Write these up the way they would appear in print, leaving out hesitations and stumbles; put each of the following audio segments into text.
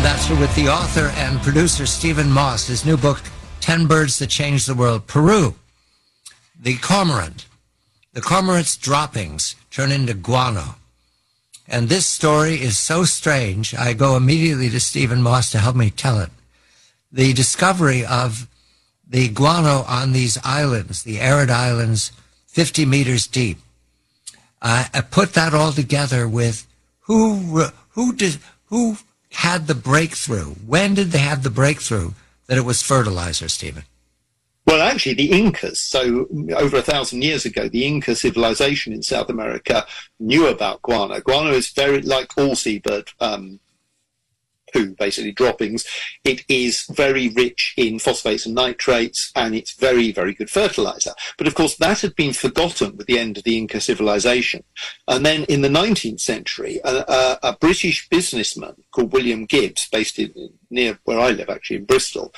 Ambassador with the author and producer Stephen Moss. His new book, 10 Birds That Changed the World. Peru, the cormorant. The cormorant's droppings turn into guano. And this story is so strange, I go immediately to Stephen Moss to help me tell it. The discovery of the guano on these islands, the arid islands, 50 meters deep. I put that all together with who had the breakthrough? When did they have the breakthrough that it was fertilizer, Stephen? Well, actually, the Incas, so over 1,000 years ago, the Inca civilization in South America knew about guano. Guano is very, like all seabird poo, basically droppings, it is very rich in phosphates and nitrates, and it's very, very good fertilizer. But of course, that had been forgotten with the end of the Inca civilization. And then in the 19th century, a British businessman called William Gibbs, based near where I live, actually, in Bristol,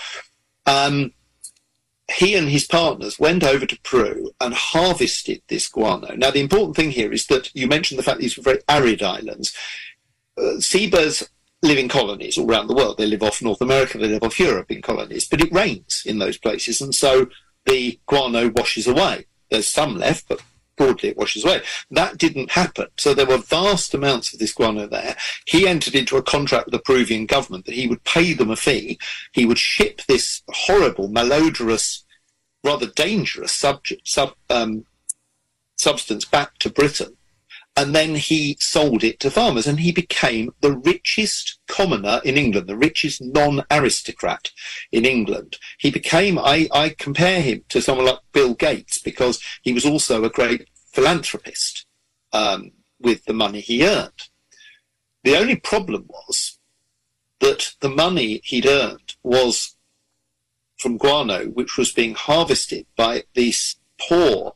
he and his partners went over to Peru and harvested this guano. Now, the important thing here is that you mentioned the fact that these were very arid islands. Seabirds live in colonies all around the world. They live off North America, they live off Europe in colonies, but it rains in those places, and so the guano washes away. There's some left, but broadly it washes away. That didn't happen. So there were vast amounts of this guano there. He entered into a contract with the Peruvian government that he would pay them a fee. He would ship this horrible, malodorous, rather dangerous substance back to Britain. And then he sold it to farmers, and he became the richest commoner in England, the richest non-aristocrat in England. He became, I compare him to someone like Bill Gates, because he was also a great philanthropist with the money he earned. The only problem was that the money he'd earned was from guano, which was being harvested by these poor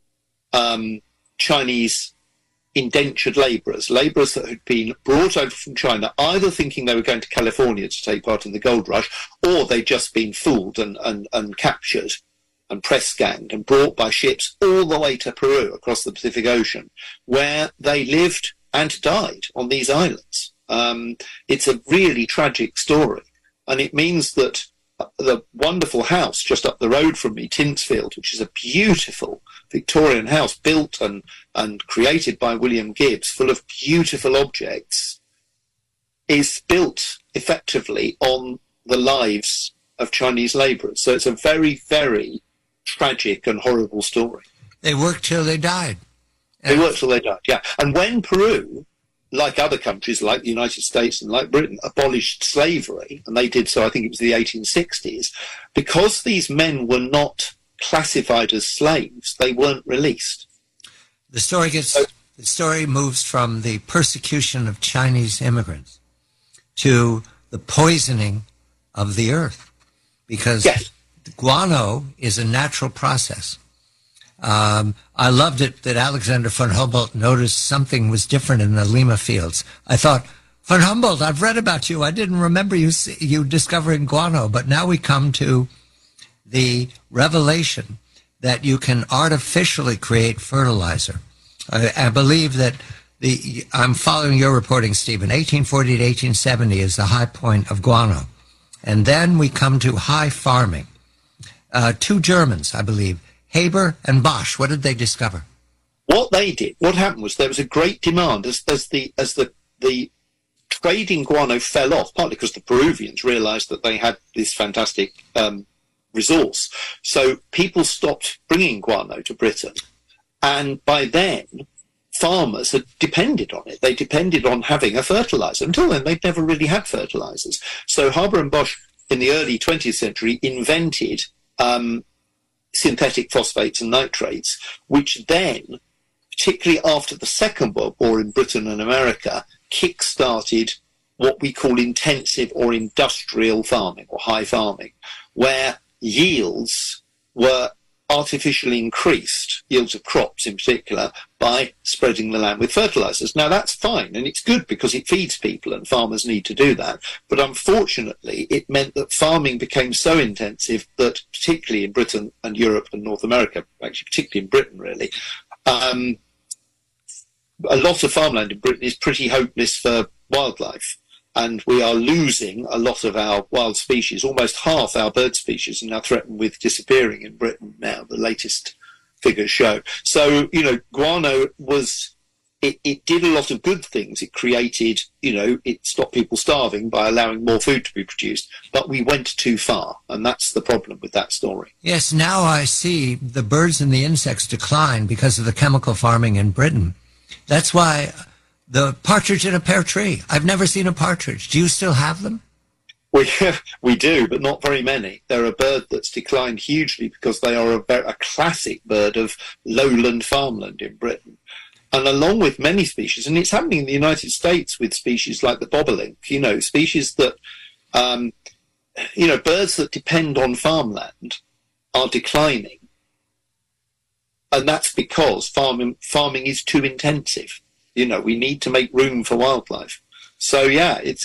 Chinese indentured labourers that had been brought over from China, either thinking they were going to California to take part in the gold rush, or they'd just been fooled and captured and press ganged and brought by ships all the way to Peru across the Pacific Ocean, where they lived and died on these islands. It's a really tragic story, and it means that the wonderful house just up the road from me, Tinsfield, which is a beautiful Victorian house built and created by William Gibbs, full of beautiful objects, is built effectively on the lives of Chinese labourers. So it's a very, very tragic and horrible story. They worked till they died. They worked till they died, yeah. And when Peru, like other countries, like the United States and like Britain, abolished slavery, and they did so, I think it was the 1860s, because these men were not classified as slaves, they weren't released. The story moves from the persecution of Chinese immigrants to the poisoning of the earth, because yes, guano is a natural process. I loved it that Alexander von Humboldt noticed something was different in the Lima fields. I thought, von Humboldt, I've read about you. I didn't remember you discovering guano, but now we come to the revelation that you can artificially create fertilizer. I believe that I'm following your reporting, Stephen. 1840 to 1870 is the high point of guano. And then we come to high farming. Two Germans, I believe, Haber and Bosch. What did they discover? What they did, what happened was there was a great demand as the trade in guano fell off, partly because the Peruvians realized that they had this fantastic resource. So people stopped bringing guano to Britain. And by then, farmers had depended on it. They depended on having a fertilizer. Until then, they'd never really had fertilizers. So Haber and Bosch in the early 20th century invented synthetic phosphates and nitrates, which then, particularly after the Second World War in Britain and America, kick-started what we call intensive or industrial farming or high farming, where yields were artificially increased, yields of crops in particular, by spreading the land with fertilizers. Now that's fine, and it's good because it feeds people and farmers need to do that. But unfortunately, it meant that farming became so intensive that, particularly in Britain and Europe and North America, actually particularly in Britain really, a lot of farmland in Britain is pretty hopeless for wildlife. And we are losing a lot of our wild species. Almost half our bird species are now threatened with disappearing in Britain now, the latest figures show. So, guano was... It did a lot of good things. It created, it stopped people starving by allowing more food to be produced. But we went too far, and that's the problem with that story. Yes, now I see the birds and the insects decline because of the chemical farming in Britain. That's why the partridge in a pear tree. I've never seen a partridge. Do you still have them? We do, but not very many. They're a bird that's declined hugely because they are a classic bird of lowland farmland in Britain. And along with many species, and it's happening in the United States with species like the bobolink, species that, birds that depend on farmland are declining. And that's because farming is too intensive. We need to make room for wildlife. So yeah, it's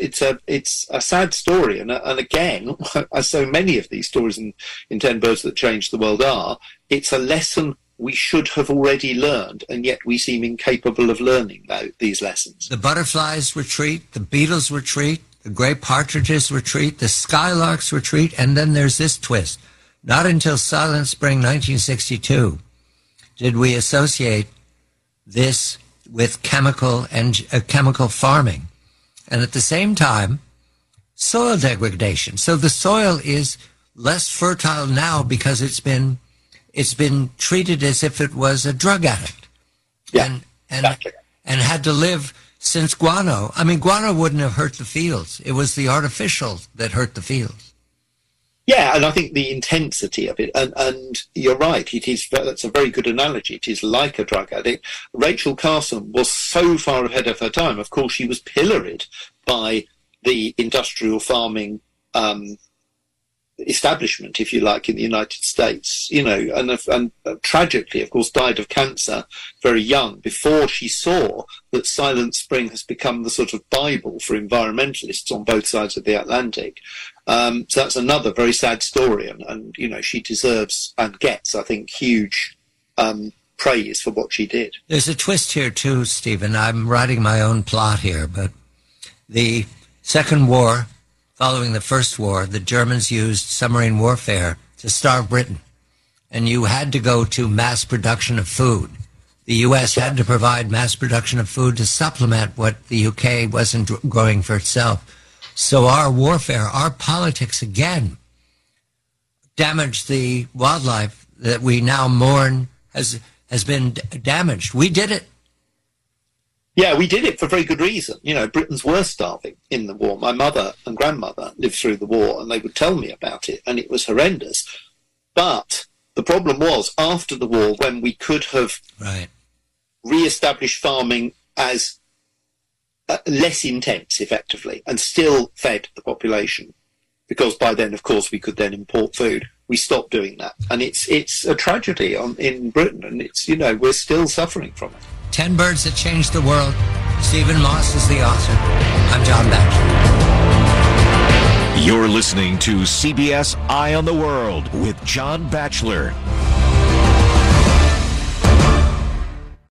a sad story. And again, as so many of these stories in 10 Birds That Changed the World are, it's a lesson we should have already learned, and yet we seem incapable of learning these lessons. The butterflies retreat, the beetles retreat, the gray partridges retreat, the skylarks retreat, and then there's this twist. Not until Silent Spring 1962 did we associate this with chemical farming. And at the same time, soil degradation. So the soil is less fertile now because it's been treated as if it was a drug addict. Yeah, exactly. And had to live since guano. I mean, guano wouldn't have hurt the fields. It was the artificial that hurt the fields. Yeah, and I think the intensity of it, and you're right, that's a very good analogy. It is like a drug addict. Rachel Carson was so far ahead of her time. Of course, she was pilloried by the industrial farming establishment, if you like, in the United States, and tragically, of course, died of cancer very young before she saw that Silent Spring has become the sort of Bible for environmentalists on both sides of the Atlantic. So that's another very sad story, and she deserves and gets, I think, huge praise for what she did. There's a twist here too, Stephen. I'm writing my own plot here, but the Second War, following the First War, the Germans used submarine warfare to starve Britain, and you had to go to mass production of food. The U.S. had to provide mass production of food to supplement what the U.K. wasn't growing for itself. So our warfare, our politics again, damaged the wildlife that we now mourn has been damaged. We did it. Yeah, we did it for very good reason. Britons were starving in the war. My mother and grandmother lived through the war, and they would tell me about it, and it was horrendous. But the problem was, after the war, when we could have re-established farming as less intense, effectively, and still fed the population, because by then, of course, we could then import food. We stopped doing that, and it's a tragedy in Britain, and we're still suffering from it. 10 Birds That Changed the World. Stephen Moss is the author. I'm John Batchelor. You're listening to CBS Eye on the World with John Batchelor.